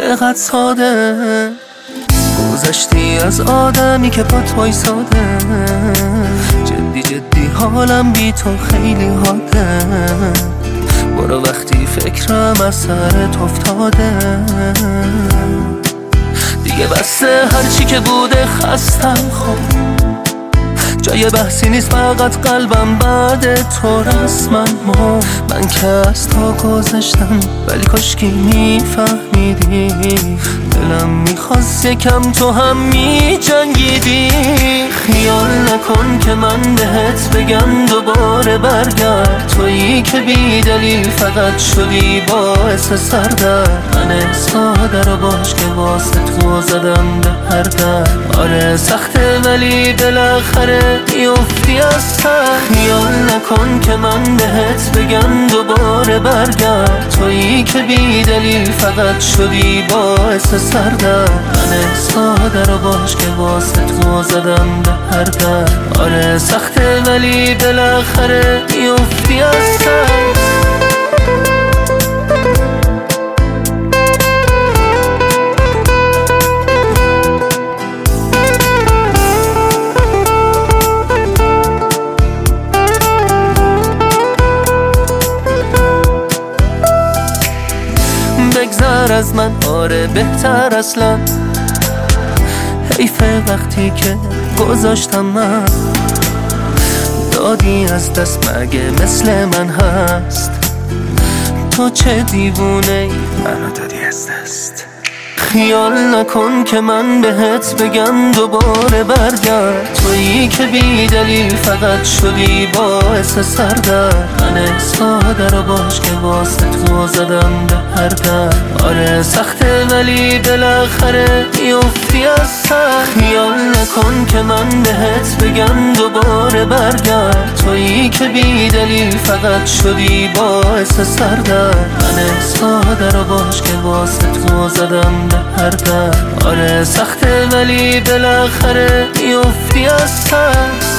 چقدر ساده گذشتی از آدمی که با توی ساده. جدی جدی حالم بی تو خیلی حاده. برو وقتی فکرم از سرت افتاده. دیگه بسته هرچی که بوده خستم خب. جای بحثی نیست فقط قلبم بعد تو رسما من که از تو گذشتم ولی کاشکی میفهمیدی. دلم میخواست یکم تو هم میجنگیدی. خیال نکن که من بهت بگم دوباره برگرد. تویی که بی دلیل فقط شدی باعث سردرد. من ساده رو باش که واسه تو زدم به هر در. آره سخته ولی بالاخره میافتی از سر. خیال نکن که من بهت بگم دوباره برگرد. تویی که بی دلیل فقط شدی باعث سردرد. من ساده رو باش که واسه تو زدم به هر در. آره سخته ولی بالاخره میافتی از سر. بگذر از من آره بهتر اصلا. حیفه وقتی که گذاشتم من. دادی از دست مگه مثل من هست. تو چه دیوونه ای منو دادی از دست. خیال نکن که من بهت بگم دوباره برگرد. تویی که بی دلیل فقط شدی باعث سردرد. من ساده رو باش که واسه تو زدم به هر در. آره سخته ولی بالاخره میافتی از سر. خیال نکن که من بهت بگم دوباره برگرد. تویی که بی دلیل فقط شدی باعث سردرد. من ساده رو باش که واسه تو زدم به هر در. آره سخته ولی بالاخره میافتی از سر.